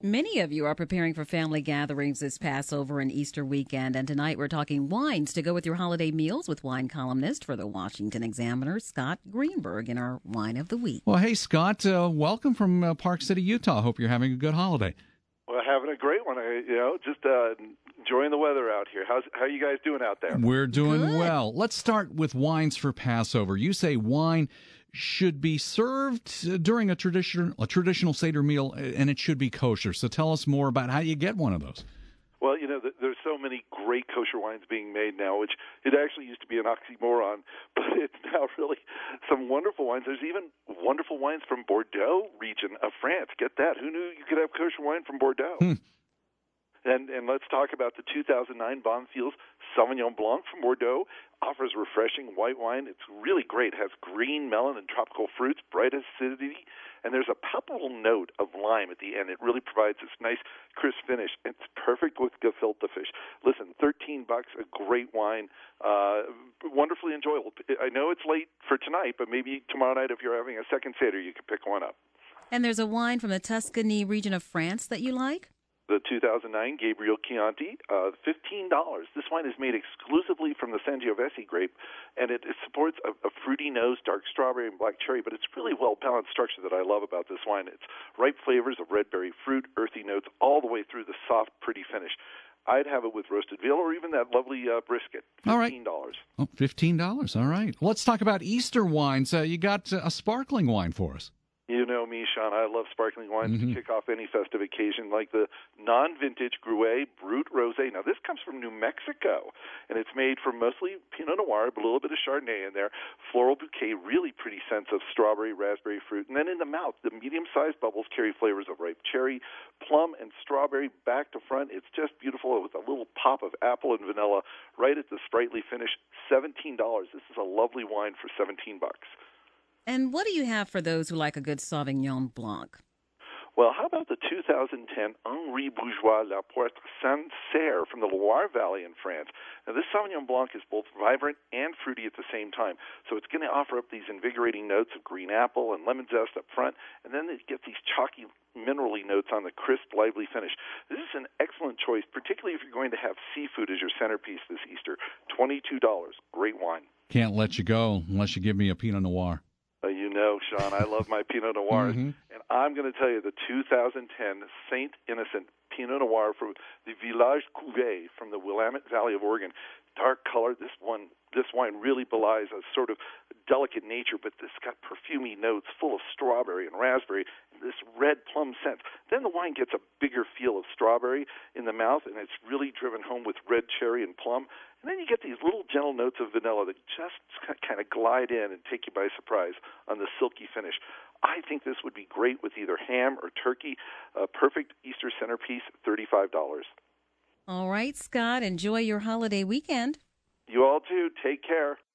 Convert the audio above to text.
Many of you are preparing for family gatherings this Passover and Easter weekend, and tonight we're talking wines to go with your holiday meals with wine columnist for the Washington Examiner, Scott Greenberg, in our Wine of the Week. Well, hey, Scott, welcome from Park City, Utah. Hope you're having a good holiday. Well, having a great one. Just enjoying the weather out here. How are you guys doing out there? We're doing Good. well. Let's start with wines for Passover. You say wine should be served during a traditional Seder meal, and it should be kosher. So tell us more about how you get one of those. Well, there's so many great kosher wines being made now, which it actually used to be an oxymoron, but it's now really some wonderful wines. There's even wonderful wines from Bordeaux region of France. Get that. Who knew you could have kosher wine from Bordeaux? And let's talk about the 2009 Bonfils Sauvignon Blanc from Bordeaux. Offers refreshing white wine. It's really great. It has green melon and tropical fruits, bright acidity, and there's a palpable note of lime at the end. It really provides this nice, crisp finish. It's perfect with gefilte fish. Listen, $13, a great wine, wonderfully enjoyable. I know it's late for tonight, but maybe tomorrow night if you're having a second Seder, you can pick one up. And there's a wine from the Tuscany region of France that you like? The 2009 Gabriel Chianti, $15. This wine is made exclusively from the Sangiovese grape, and it supports a fruity nose, dark strawberry, and black cherry, but it's really well-balanced structure that I love about this wine. It's ripe flavors of red berry fruit, earthy notes, all the way through the soft, pretty finish. I'd have it with roasted veal or even that lovely brisket. $15. All right. Oh, $15. All right. Let's talk about Easter wines. You got a sparkling wine for us. You know me, Sean. I love sparkling wines to kick off any festive occasion, like the non-vintage Gruet Brut Rosé. Now, this comes from New Mexico, and it's made from mostly Pinot Noir, but a little bit of Chardonnay in there. Floral bouquet, really pretty sense of strawberry, raspberry fruit. And then in the mouth, the medium-sized bubbles carry flavors of ripe cherry, plum, and strawberry back to front. It's just beautiful with a little pop of apple and vanilla right at the sprightly finish. $17. This is a lovely wine for $17. And what do you have for those who like a good Sauvignon Blanc? Well, how about the 2010 Henri Bourgeois La Porte Sancerre from the Loire Valley in France? Now, this Sauvignon Blanc is both vibrant and fruity at the same time, so it's going to offer up these invigorating notes of green apple and lemon zest up front, and then it gets these chalky, minerally notes on the crisp, lively finish. This is an excellent choice, particularly if you're going to have seafood as your centerpiece this Easter. $22. Great wine. Can't let you go unless you give me a Pinot Noir. You know, Sean, I love my Pinot Noirs. And I'm going to tell you the 2010 Saint Innocent Pinot Noir from the Village Cuvée from the Willamette Valley of Oregon. Dark color. This wine really belies a sort of delicate nature, but it's got perfumey notes full of strawberry and raspberry, and this red plum scent. Then the wine gets a bigger feel of strawberry in the mouth, and it's really driven home with red cherry and plum. And then you get these little gentle notes of vanilla that just kind of glide in and take you by surprise on the silky finish. I think this would be great with either ham or turkey. A perfect Easter centerpiece, $35. All right, Scott, enjoy your holiday weekend. You all too. Take care.